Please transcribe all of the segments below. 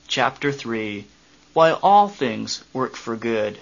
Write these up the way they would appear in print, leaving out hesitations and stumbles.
Chapter 3. Why all things work for good.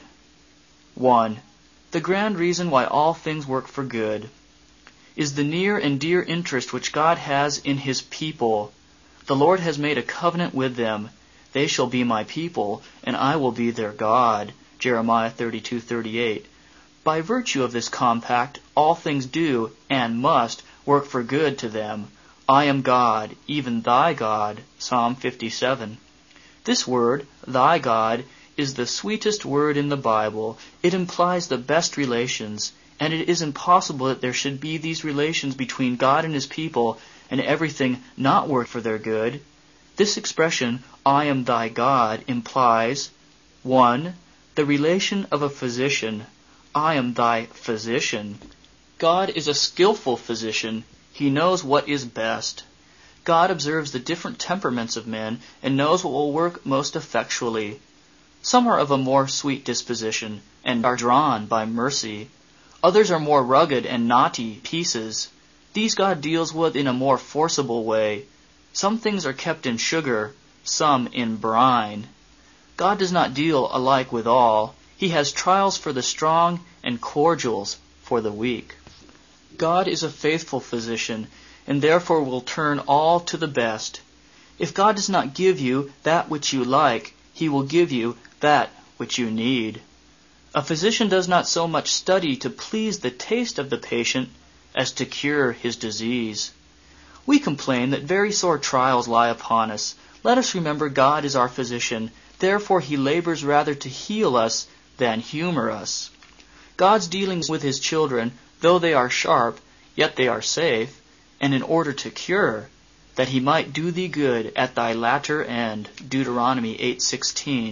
1. The grand reason why all things work for good is the near and dear interest which God has in His people. The Lord has made a covenant with them. They shall be my people, and I will be their God. Jeremiah 32:38. By virtue of this compact, all things do and must work for good to them. I am God, even thy God. Psalm 57. This word, thy God, is the sweetest word in the Bible. It implies the best relations, and it is impossible that there should be these relations between God and His people and everything not work for their good. This expression, I am thy God, implies 1. The relation of a physician. I am thy physician. God is a skillful physician. He knows what is best. God observes the different temperaments of men and knows what will work most effectually. Some are of a more sweet disposition and are drawn by mercy. Others are more rugged and knotty pieces. These God deals with in a more forcible way. Some things are kept in sugar, some in brine. God does not deal alike with all. He has trials for the strong and cordials for the weak. God is a faithful physician, and therefore will turn all to the best. If God does not give you that which you like, He will give you that which you need. A physician does not so much study to please the taste of the patient as to cure his disease. We complain that very sore trials lie upon us. Let us remember God is our physician. Therefore He labors rather to heal us than humor us. God's dealings with His children, though they are sharp, yet they are safe, and in order to cure, that He might do thee good at thy latter end. Deuteronomy 8:16.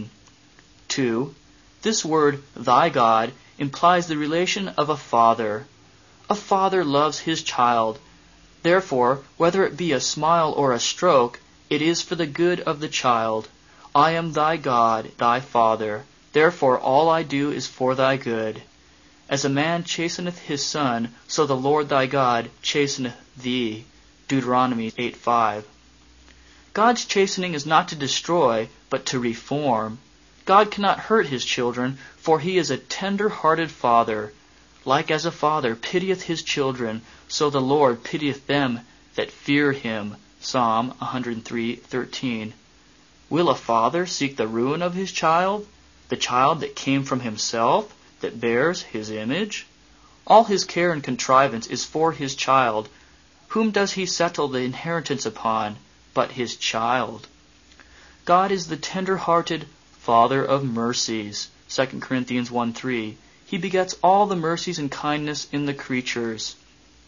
2. This word, thy God, implies the relation of a father. A father loves his child. Therefore, whether it be a smile or a stroke, it is for the good of the child. I am thy God, thy Father. Therefore all I do is for thy good. As a man chasteneth his son, so the Lord thy God chasteneth thee. Deuteronomy 8:5. God's chastening is not to destroy, but to reform. God cannot hurt His children, for He is a tender-hearted Father. Like as a father pitieth his children, so the Lord pitieth them that fear Him. Psalm 103:13. Will a father seek the ruin of his child, the child that came from himself, that bears His image? All His care and contrivance is for His child. Whom does He settle the inheritance upon but His child? God is the tender-hearted Father of mercies. 2 Corinthians 1:3. He begets all the mercies and kindness in the creatures.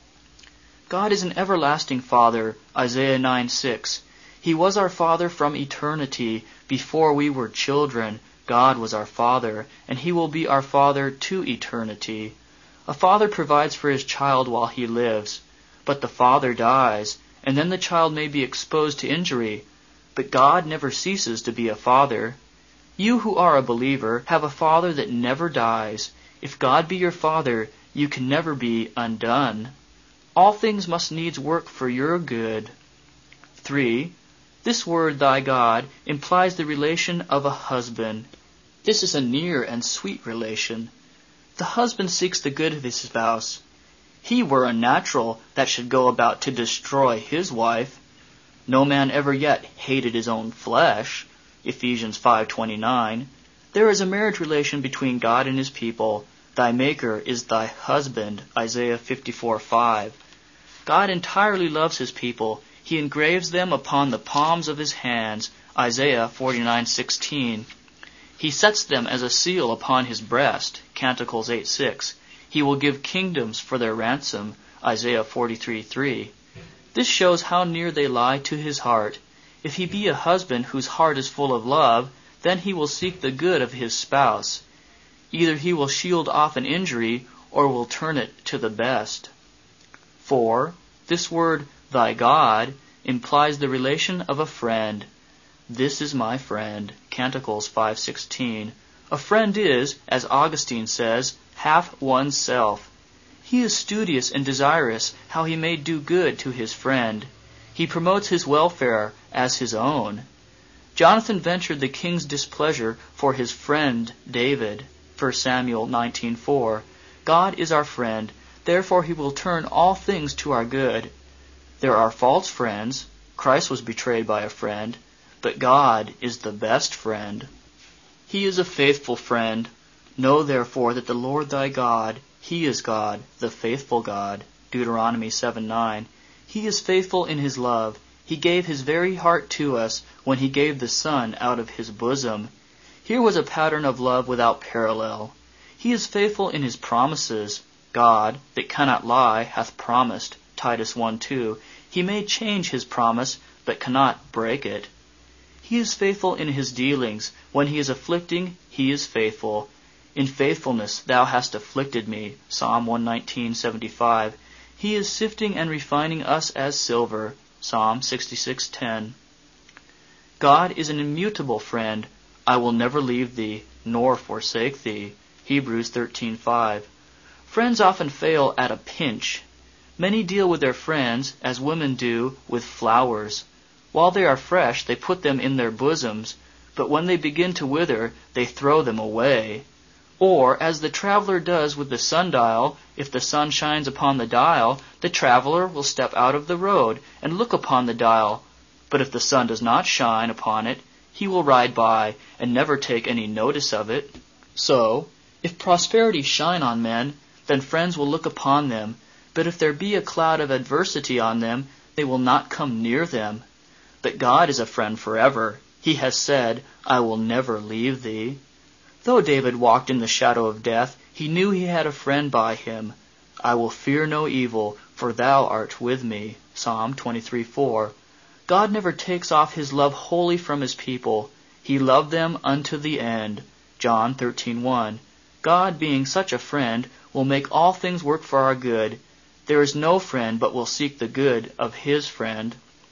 God is an everlasting Father. Isaiah 9:6. He was our Father from eternity. Before we were children, God was our Father, and He will be our Father to eternity. A father provides for his child while he lives, but the father dies, and then the child may be exposed to injury. But God never ceases to be a father. You who are a believer have a Father that never dies. If God be your Father, you can never be undone. All things must needs work for your good. 3. This word, thy God, implies the relation of a husband. This is a near and sweet relation. The husband seeks the good of his spouse. He were unnatural that should go about to destroy his wife. No man ever yet hated his own flesh. Ephesians 5:29. There is a marriage relation between God and His people. Thy Maker is thy husband. Isaiah 54:5. God entirely loves His people. He engraves them upon the palms of His hands. Isaiah 49:16. He sets them as a seal upon His breast. Canticles 8:6. He will give kingdoms for their ransom. Isaiah 43:3. This shows how near they lie to His heart. If he be a husband whose heart is full of love, then he will seek the good of his spouse. Either he will shield off an injury, or will turn it to the best. 4. This word, thy God, implies the relation of a friend. This is my friend. Canticles 5:16. A friend is, as Augustine says, half oneself. He is studious and desirous how he may do good to his friend. He promotes his welfare as his own. Jonathan ventured the king's displeasure for his friend David. 1 Samuel 19:4. God is our friend, therefore he will turn all things to our good. There are false friends. Christ was betrayed by a friend, but God is the best friend. He is a faithful friend. Know therefore that the Lord thy God, he is God, the faithful God. Deuteronomy 7:9. He is faithful in his love. He gave his very heart to us when he gave the Son out of his bosom. Here was a pattern of love without parallel. He is faithful in his promises. God, that cannot lie, hath promised. Titus 1:2. He may change his promise, but cannot break it. He is faithful in his dealings. When he is afflicting, he is faithful. In faithfulness thou hast afflicted me. Psalm 119:75. He is sifting and refining us as silver. Psalm 66:10. God is an immutable friend. I will never leave thee, nor forsake thee. Hebrews 13:5. Friends often fail at a pinch. Many deal with their friends as women do with flowers. While they are fresh, they put them in their bosoms, but when they begin to wither, they throw them away. Or, as the traveler does with the sundial, if the sun shines upon the dial, the traveler will step out of the road and look upon the dial. But if the sun does not shine upon it, he will ride by and never take any notice of it. So, if prosperity shine on men, then friends will look upon them. But if there be a cloud of adversity on them, they will not come near them. But God is a friend forever. He has said, I will never leave thee. Though David walked in the shadow of death, he knew he had a friend by him. I will fear no evil, for thou art with me. Psalm 23:4. God never takes off his love wholly from his people. He loved them unto the end. John 13:1. God, being such a friend, will make all things work for our good. There is no friend but will seek the good of his friend.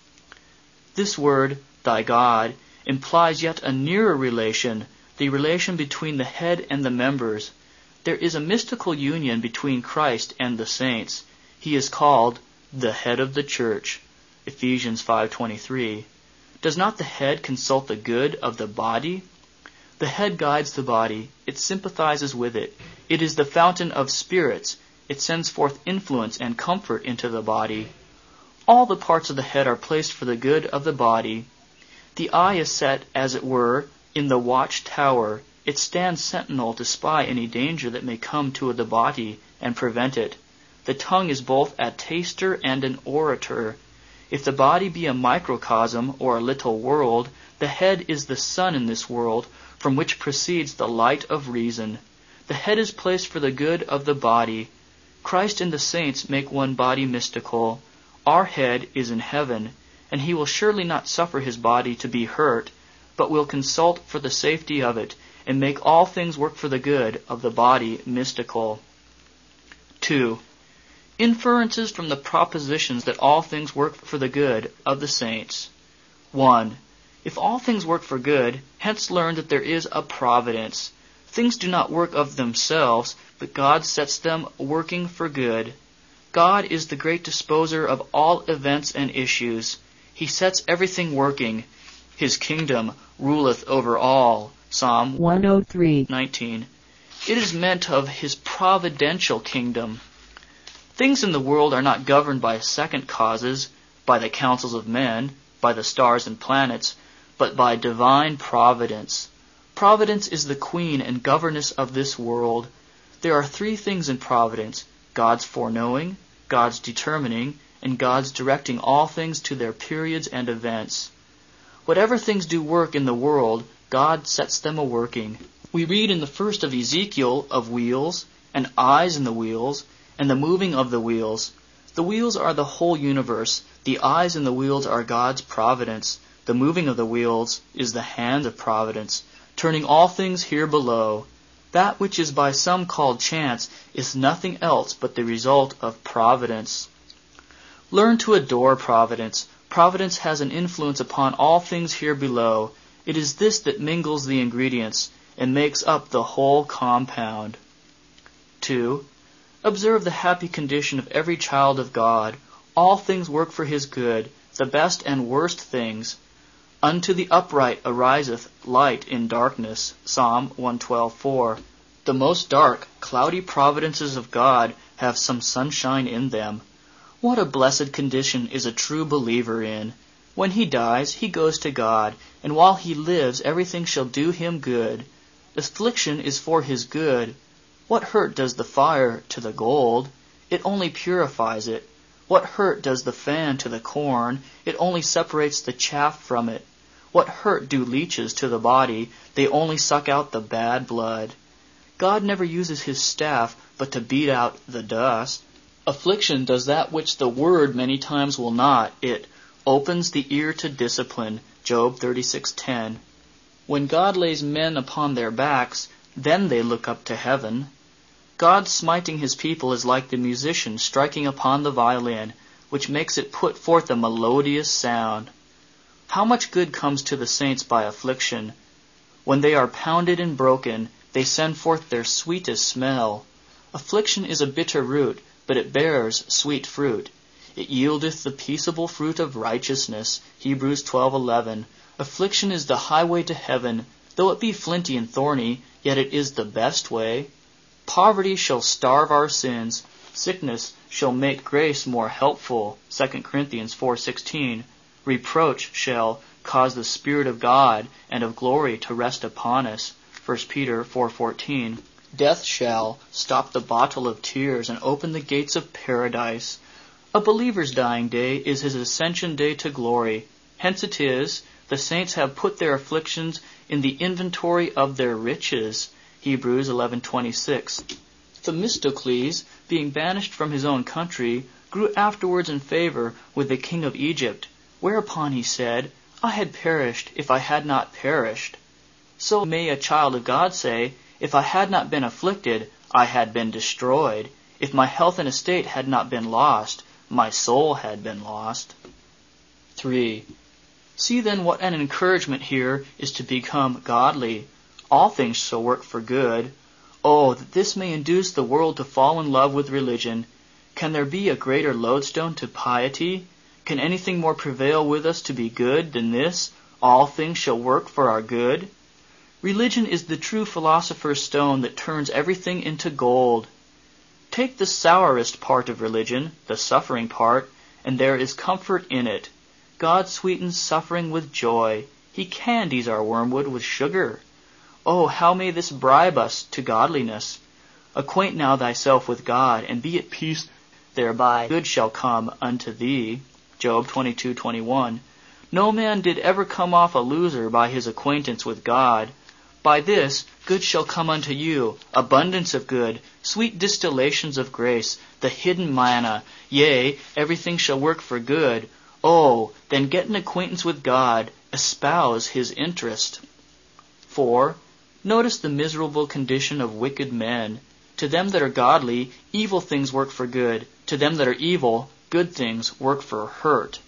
This word, thy God, implies yet a nearer relation, the relation between the head and the members. There is a mystical union between Christ and the saints. He is called the head of the church. Ephesians 5:23. Does not the head consult the good of the body? The head guides the body. It sympathizes with it. It is the fountain of spirits. It sends forth influence and comfort into the body. All the parts of the head are placed for the good of the body. The eye is set, as it were, in the watch tower. It stands sentinel to spy any danger that may come to the body and prevent it. The tongue is both a taster and an orator. If the body be a microcosm or a little world, the head is the sun in this world, from which proceeds the light of reason. The head is placed for the good of the body. Christ and the saints make one body mystical. Our head is in heaven, and he will surely not suffer his body to be hurt, but will consult for the safety of it, and make all things work for the good of the body mystical. 2. Inferences from the propositions that all things work for the good of the saints. 1. If all things work for good, hence learn that there is a providence. Things do not work of themselves, but God sets them working for good. God is the great disposer of all events and issues. He sets everything working. His kingdom ruleth over all. Psalm 103:19. It is meant of his providential kingdom. Things in the world are not governed by second causes, by the counsels of men, by the stars and planets, but by divine providence. Providence is the queen and governess of this world. There are three things in providence: God's foreknowing, God's determining, and God's directing all things to their periods and events. Whatever things do work in the world, God sets them a-working. We read in the first of Ezekiel of wheels, and eyes in the wheels, and the moving of the wheels. The wheels are the whole universe. The eyes in the wheels are God's providence. The moving of the wheels is the hand of providence, turning all things here below. That which is by some called chance is nothing else but the result of providence. Learn to adore providence. Providence has an influence upon all things here below. It is this that mingles the ingredients and makes up the whole compound. 2. Observe the happy condition of every child of God. All things work for his good, the best and worst things. Unto the upright ariseth light in darkness. Psalm 112:4. The most dark, cloudy providences of God have some sunshine in them. What a blessed condition is a true believer in! When he dies, he goes to God, and while he lives, everything shall do him good. Affliction is for his good. What hurt does the fire to the gold? It only purifies it. What hurt does the fan to the corn? It only separates the chaff from it. What hurt do leeches to the body? They only suck out the bad blood. God never uses his staff but to beat out the dust. Affliction does that which the word many times will not. It opens the ear to discipline. Job 36:10. When God lays men upon their backs, then they look up to heaven. God smiting his people is like the musician striking upon the violin, which makes it put forth a melodious sound. How much good comes to the saints by affliction! When they are pounded and broken, they send forth their sweetest smell. Affliction is a bitter root, but it bears sweet fruit. It yieldeth the peaceable fruit of righteousness. Hebrews 12:11. Affliction is the highway to heaven. Though it be flinty and thorny, yet it is the best way. Poverty shall starve our sins. Sickness shall make grace more helpful. 2 Corinthians 4:16. Reproach shall cause the Spirit of God and of glory to rest upon us. 1 Peter 4:14. Death shall stop the bottle of tears and open the gates of paradise. A believer's dying day is his ascension day to glory. Hence it is, the saints have put their afflictions in the inventory of their riches. Hebrews 11:26. Themistocles, being banished from his own country, grew afterwards in favor with the king of Egypt, whereupon he said, I had perished if I had not perished. So may a child of God say, if I had not been afflicted, I had been destroyed. If my health and estate had not been lost, my soul had been lost. 3. See then what an encouragement here is to become godly. All things shall work for good. Oh, that this may induce the world to fall in love with religion. Can there be a greater lodestone to piety? Can anything more prevail with us to be good than this? All things shall work for our good. Religion is the true philosopher's stone that turns everything into gold. Take the sourest part of religion, the suffering part, and there is comfort in it. God sweetens suffering with joy. He candies our wormwood with sugar. Oh, how may this bribe us to godliness? Acquaint now thyself with God, and be at peace thereby. Good shall come unto thee. Job 22:21. No man did ever come off a loser by his acquaintance with God. By this, good shall come unto you, abundance of good, sweet distillations of grace, the hidden manna, yea, everything shall work for good. Oh, then get an acquaintance with God, espouse his interest. 4. Notice the miserable condition of wicked men. To them that are godly, evil things work for good. To them that are evil, good things work for hurt.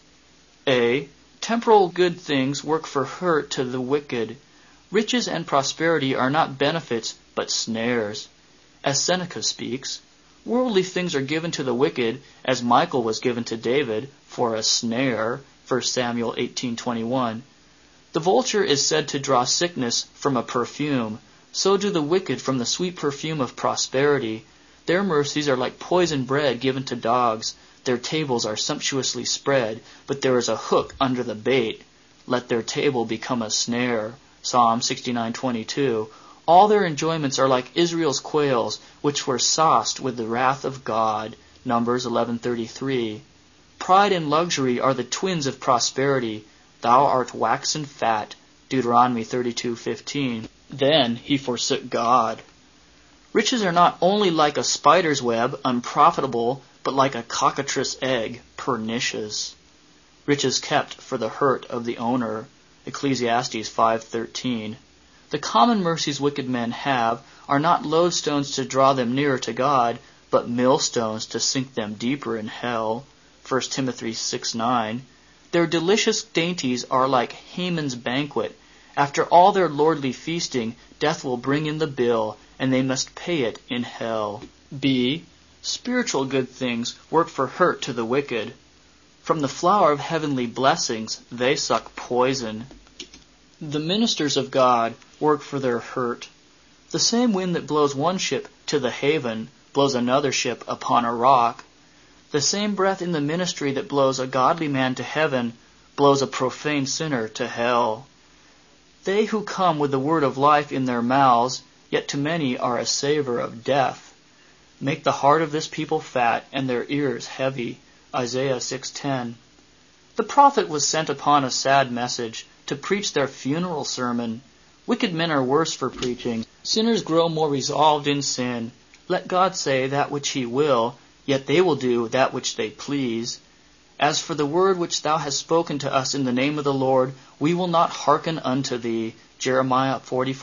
A. Temporal good things work for hurt to the wicked. Riches and prosperity are not benefits, but snares. As Seneca speaks, worldly things are given to the wicked, as Michal was given to David, for a snare. 1 Samuel 18:21. The vulture is said to draw sickness from a perfume. So do the wicked from the sweet perfume of prosperity. Their mercies are like poisoned bread given to dogs. Their tables are sumptuously spread, but there is a hook under the bait. Let their table become a snare. Psalm 69:22. All their enjoyments are like Israel's quails, which were sauced with the wrath of God. Numbers 11:33. Pride and luxury are the twins of prosperity. Thou art waxen fat. Deuteronomy 32:15. Then he forsook God. Riches are not only like a spider's web, unprofitable, but like a cockatrice egg, pernicious. Riches kept for the hurt of the owner. Ecclesiastes 5:13. The common mercies wicked men have are not lodestones to draw them nearer to God, but millstones to sink them deeper in hell. 1 Timothy 6:9. Their delicious dainties are like Haman's banquet. After all their lordly feasting, death will bring in the bill, and they must pay it in hell. B. Spiritual good things work for hurt to the wicked. From the flower of heavenly blessings, they suck poison. The ministers of God work for their hurt. The same wind that blows one ship to the haven blows another ship upon a rock. The same breath in the ministry that blows a godly man to heaven blows a profane sinner to hell. They who come with the word of life in their mouths, yet to many are a savor of death, make the heart of this people fat and their ears heavy. Isaiah 6:10. The prophet was sent upon a sad message to preach their funeral sermon. Wicked men are worse for preaching. Sinners grow more resolved in sin. Let God say that which he will, yet they will do that which they please. As for the word which thou hast spoken to us in the name of the Lord, we will not hearken unto thee. Jeremiah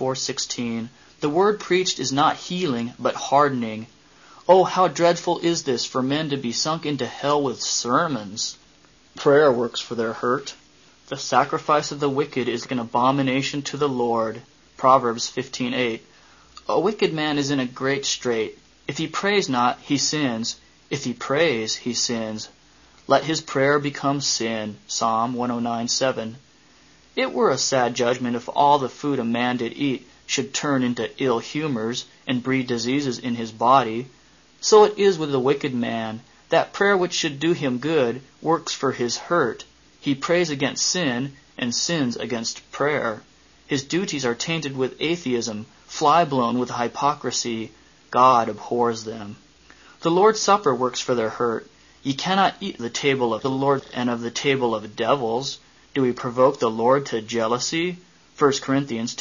44:16. The word preached is not healing, but hardening. Oh, how dreadful is this for men to be sunk into hell with sermons. Prayer works for their hurt. The sacrifice of the wicked is an abomination to the Lord. Proverbs 15:8. A wicked man is in a great strait. If he prays not, he sins. If he prays, he sins. Let his prayer become sin. Psalm 109:7. It were a sad judgment if all the food a man did eat should turn into ill humors and breed diseases in his body. So it is with the wicked man. That prayer which should do him good works for his hurt. He prays against sin and sins against prayer. His duties are tainted with atheism, fly-blown with hypocrisy. God abhors them. The Lord's Supper works for their hurt. Ye cannot eat the table of the Lord and of the table of devils. Do we provoke the Lord to jealousy? 1 Corinthians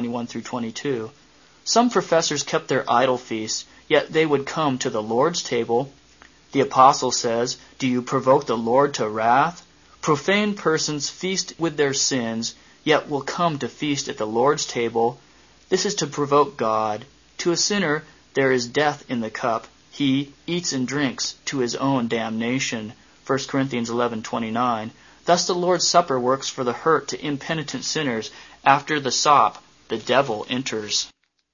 10:21-22. Some professors kept their idol feasts, yet they would come to the Lord's table. The apostle says, do you provoke the Lord to wrath? Profane persons feast with their sins, yet will come to feast at the Lord's table. This is to provoke God. To a sinner there is death in the cup. He eats and drinks to his own damnation. 1 Corinthians 11:29. Thus the Lord's Supper works for the hurt to impenitent sinners. After the sop, the devil enters.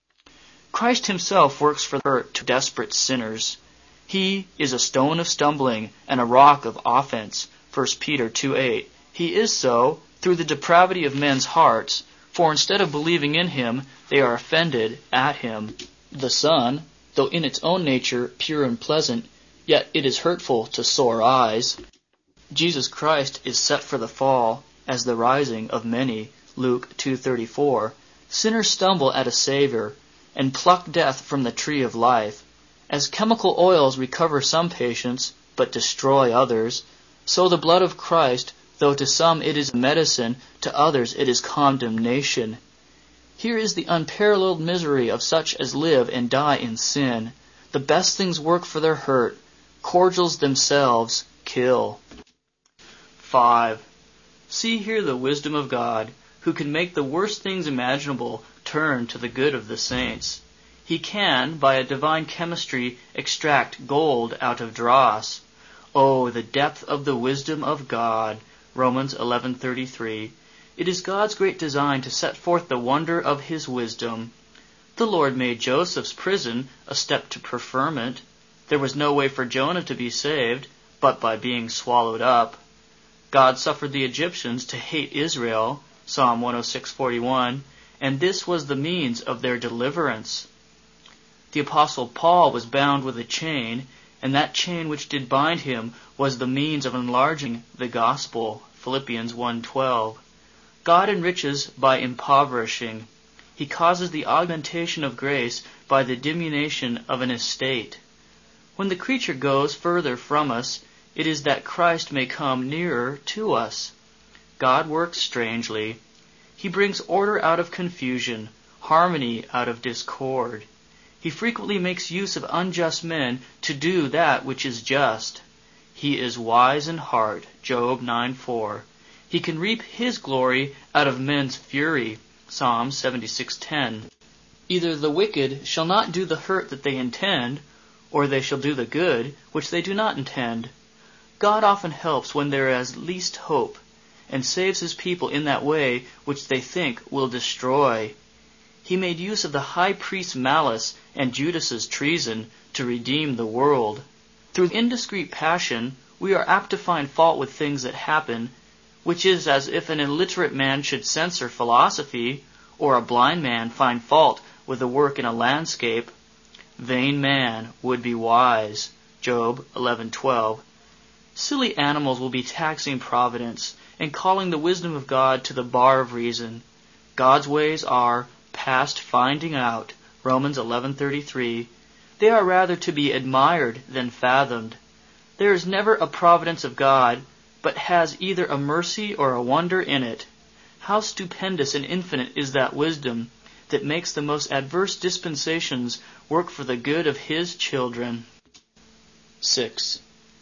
Christ himself works for the hurt to desperate sinners. He is a stone of stumbling and a rock of offense. 1 Peter 2:8. He is so through the depravity of men's hearts, for instead of believing in him, they are offended at him. The sun, though in its own nature pure and pleasant, yet it is hurtful to sore eyes. Jesus Christ is set for the fall, as the rising of many. Luke 2:34. Sinners stumble at a Savior, and pluck death from the tree of life. As chemical oils recover some patients, but destroy others, so the blood of Christ, though to some it is medicine, to others it is condemnation. Here is the unparalleled misery of such as live and die in sin. The best things work for their hurt. Cordials themselves kill. 5. See here the wisdom of God, who can make the worst things imaginable turn to the good of the saints. He can, by a divine chemistry, extract gold out of dross. Oh, the depth of the wisdom of God. Romans 11:33. It is God's great design to set forth the wonder of his wisdom. The Lord made Joseph's prison a step to preferment. There was no way for Jonah to be saved, but by being swallowed up. God suffered the Egyptians to hate Israel, Psalm 106:41, and this was the means of their deliverance. The Apostle Paul was bound with a chain, and that chain which did bind him was the means of enlarging the gospel, Philippians 1:12. God enriches by impoverishing. He causes the augmentation of grace by the diminution of an estate. When the creature goes further from us, it is that Christ may come nearer to us. God works strangely. He brings order out of confusion, harmony out of discord. He frequently makes use of unjust men to do that which is just. He is wise in heart, Job 9:4. He can reap his glory out of men's fury, Psalm 76:10. Either the wicked shall not do the hurt that they intend, or they shall do the good which they do not intend. God often helps when there is least hope, and saves his people in that way which they think will destroy. He made use of the high priest's malice and Judas's treason to redeem the world. Through indiscreet passion, we are apt to find fault with things that happen which is as if an illiterate man should censor philosophy, or a blind man find fault with the work in a landscape. Vain man would be wise. Job 11:12. Silly animals will be taxing providence and calling the wisdom of God to the bar of reason. God's ways are past finding out. Romans 11:33. They are rather to be admired than fathomed. There is never a providence of God, but has either a mercy or a wonder in it. How stupendous and infinite is that wisdom that makes the most adverse dispensations work for the good of His children. 6.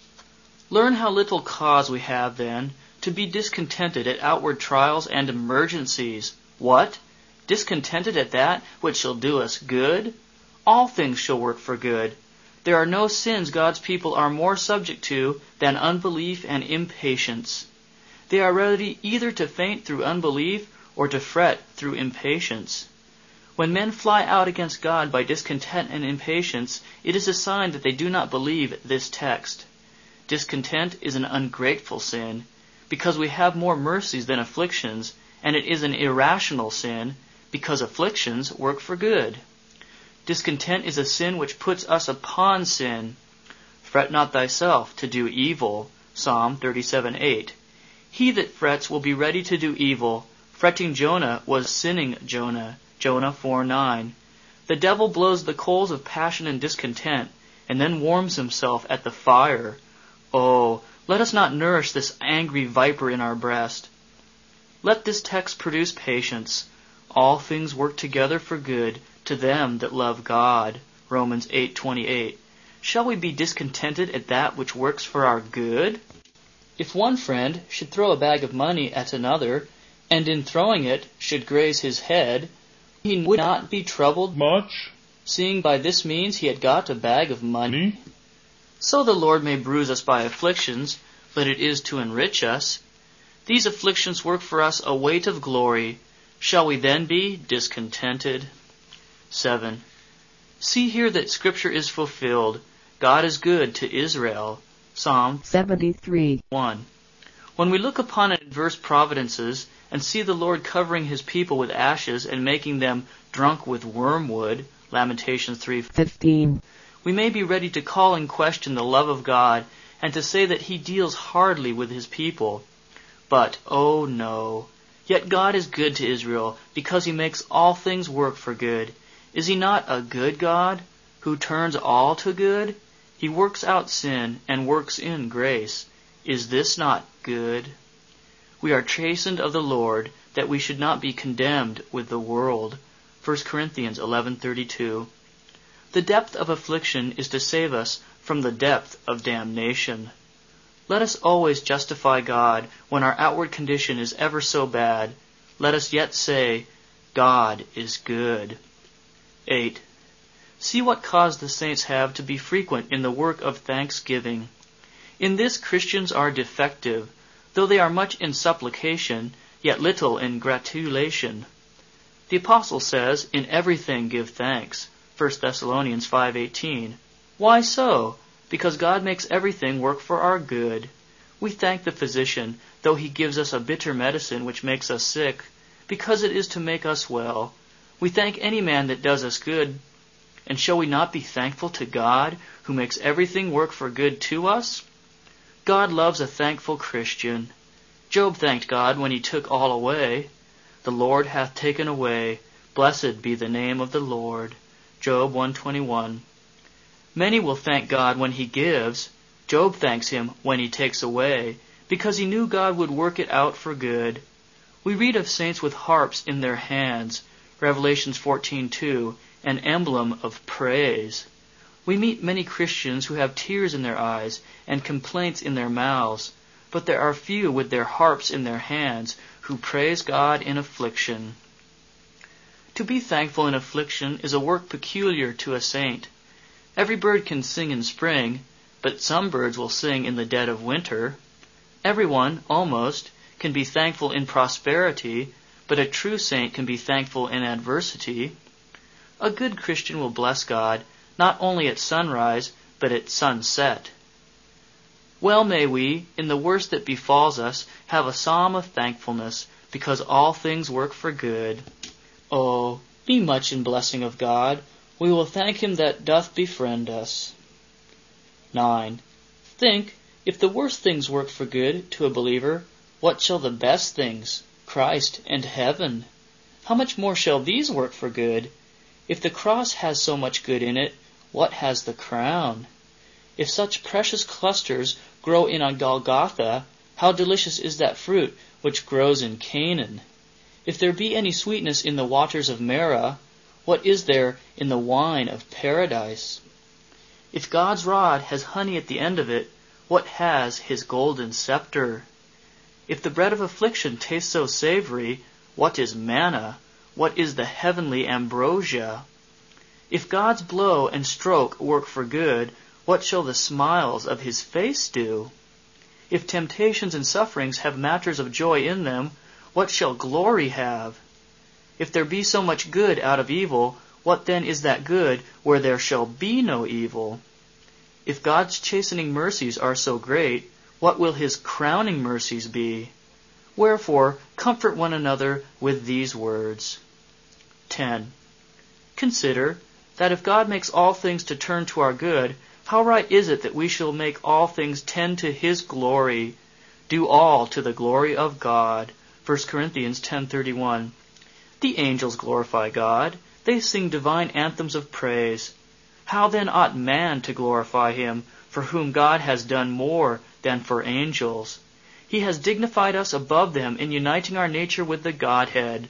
Learn how little cause we have, then, to be discontented at outward trials and emergencies. What? Discontented at that which shall do us good? All things shall work for good. There are no sins God's people are more subject to than unbelief and impatience. They are ready either to faint through unbelief or to fret through impatience. When men fly out against God by discontent and impatience, it is a sign that they do not believe this text. Discontent is an ungrateful sin, because we have more mercies than afflictions, and it is an irrational sin, because afflictions work for good. Discontent is a sin which puts us upon sin. Fret not thyself to do evil. Psalm 37:8. He that frets will be ready to do evil. Fretting Jonah was sinning Jonah. Jonah 4:9. The devil blows the coals of passion and discontent, and then warms himself at the fire. Oh, let us not nourish this angry viper in our breast. Let this text produce patience. All things work together for good to them that love God. Romans 8:28. Shall we be discontented at that which works for our good? If one friend should throw a bag of money at another, and in throwing it should graze his head, he would not be troubled much, seeing by this means he had got a bag of money. So the Lord may bruise us by afflictions, but it is to enrich us. These afflictions work for us a weight of glory. Shall we then be discontented? 7. See here that Scripture is fulfilled. God is good to Israel. Psalm 73:1. When we look upon adverse providences and see the Lord covering His people with ashes and making them drunk with wormwood, Lamentations 3:15, we may be ready to call in question the love of God and to say that He deals hardly with His people. But, oh no, yet God is good to Israel because He makes all things work for good. Is He not a good God who turns all to good? He works out sin and works in grace. Is this not good? We are chastened of the Lord, that we should not be condemned with the world. 1 Corinthians 11:32. The depth of affliction is to save us from the depth of damnation. Let us always justify God when our outward condition is ever so bad. Let us yet say, God is good. 8. See what cause the saints have to be frequent in the work of thanksgiving. In this Christians are defective. Though they are much in supplication, yet little in gratulation. The Apostle says, in everything give thanks. 1 Thessalonians 5:18. Why so? Because God makes everything work for our good. We thank the physician, though he gives us a bitter medicine which makes us sick, because it is to make us well. We thank any man that does us good. And shall we not be thankful to God, who makes everything work for good to us? God loves a thankful Christian. Job thanked God when he took all away. The Lord hath taken away. Blessed be the name of the Lord. Job 1:21. Many will thank God when He gives. Job thanks Him when He takes away, because he knew God would work it out for good. We read of saints with harps in their hands, Revelations 14:2, an emblem of praise. We meet many Christians who have tears in their eyes and complaints in their mouths, but there are few with their harps in their hands who praise God in affliction. To be thankful in affliction is a work peculiar to a saint. Every bird can sing in spring, but some birds will sing in the dead of winter. Everyone, almost, can be thankful in prosperity, but a true saint can be thankful in adversity. A good Christian will bless God not only at sunrise, but at sunset. Well may we, in the worst that befalls us, have a psalm of thankfulness, because all things work for good. Oh, be much in blessing of God. We will thank him that doth befriend us. 9. Think, if the worst things work for good to a believer, what shall the best things, Christ and heaven? How much more shall these work for good? If the cross has so much good in it, what has the crown? If such precious clusters grow in on Golgotha, how delicious is that fruit which grows in Canaan? If there be any sweetness in the waters of Marah, what is there in the wine of paradise? If God's rod has honey at the end of it, what has his golden scepter? If the bread of affliction tastes so savory, what is manna? What is the heavenly ambrosia? If God's blow and stroke work for good, what shall the smiles of his face do? If temptations and sufferings have matters of joy in them, what shall glory have? If there be so much good out of evil, what then is that good where there shall be no evil? If God's chastening mercies are so great, what will his crowning mercies be? Wherefore, comfort one another with these words. 10. Consider that if God makes all things to turn to our good, how right is it that we shall make all things tend to his glory, do all to the glory of God? 1 Corinthians 10:31. The angels glorify God. They sing divine anthems of praise. How then ought man to glorify him, for whom God has done more than for angels? He has dignified us above them in uniting our nature with the Godhead.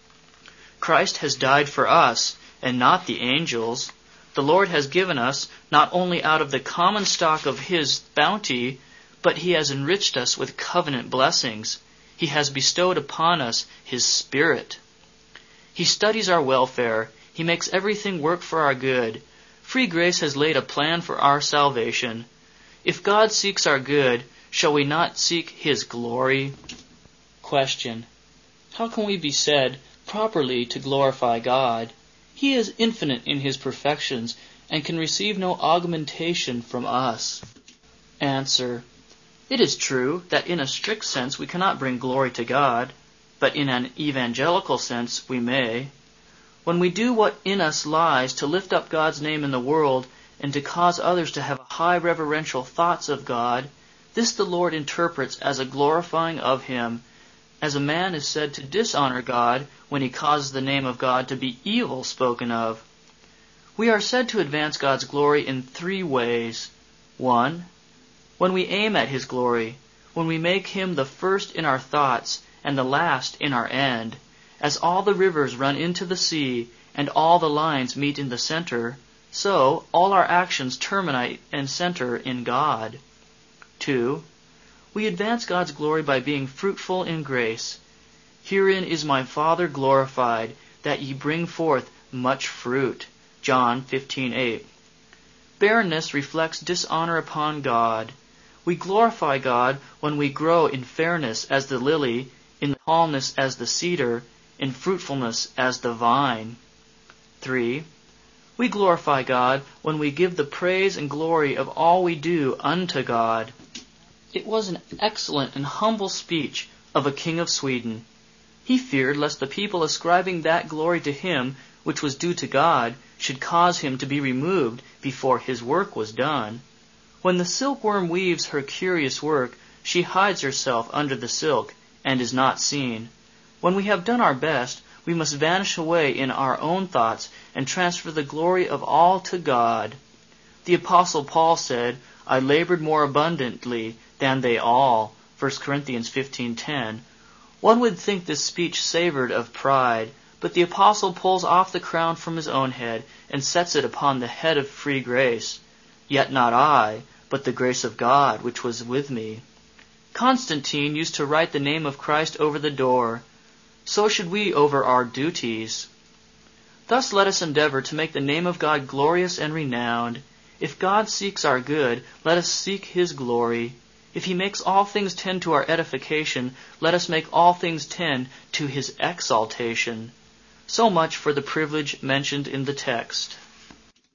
Christ has died for us, and not the angels. The Lord has given us, not only out of the common stock of his bounty, but he has enriched us with covenant blessings. He has bestowed upon us his Spirit. He studies our welfare. He makes everything work for our good. Free grace has laid a plan for our salvation. If God seeks our good, shall we not seek his glory? Question. How can we be said properly to glorify God? He is infinite in his perfections and can receive no augmentation from us. Answer. It is true that in a strict sense we cannot bring glory to God, but in an evangelical sense we may. When we do what in us lies to lift up God's name in the world and to cause others to have high reverential thoughts of God, this the Lord interprets as a glorifying of him, as a man is said to dishonor God when he causes the name of God to be evil spoken of. We are said to advance God's glory in 3 ways. 1. When we aim at his glory, when we make him the first in our thoughts and the last in our end, as all the rivers run into the sea and all the lines meet in the center, so all our actions terminate and center in God. 2. We advance God's glory by being fruitful in grace. Herein is my Father glorified, that ye bring forth much fruit. John 15:8. Barrenness reflects dishonor upon God. We glorify God when we grow in fairness as the lily, in tallness as the cedar, in fruitfulness as the vine. 3. We glorify God when we give the praise and glory of all we do unto God. It was an excellent and humble speech of a king of Sweden. He feared lest the people ascribing that glory to him which was due to God should cause him to be removed before his work was done. When the silkworm weaves her curious work, she hides herself under the silk and is not seen. When we have done our best, we must vanish away in our own thoughts and transfer the glory of all to God. The Apostle Paul said, I labored more abundantly than they all, 1 Corinthians 15:10. One would think this speech savored of pride, but the Apostle pulls off the crown from his own head and sets it upon the head of free grace. Yet not I, but the grace of God which was with me. Constantine used to write the name of Christ over the door. So should we over our duties. Thus let us endeavor to make the name of God glorious and renowned. If God seeks our good, let us seek his glory. If he makes all things tend to our edification, let us make all things tend to his exaltation. So much for the privilege mentioned in the text.